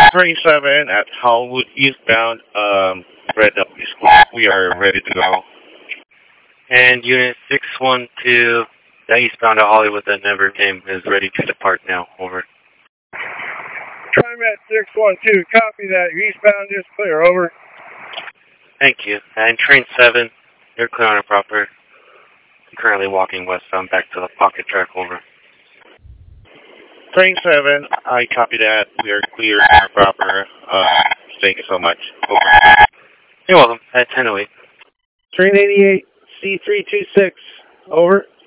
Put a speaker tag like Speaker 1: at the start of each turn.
Speaker 1: Train 7 at Hollywood eastbound, Red W School. We are ready to go.
Speaker 2: And Unit 612, the eastbound to Hollywood that never came, is ready to depart now. Over.
Speaker 3: TriMet 612, copy that. Eastbound is clear. Over.
Speaker 2: Thank you. And Train 7, you're clear on a proper. Currently walking westbound back to the pocket track. Over.
Speaker 1: Train 7, I copy that. We are clear and proper. Thank you so much. Over.
Speaker 2: You're welcome. At 10:08.
Speaker 3: Train 88, C326. Over.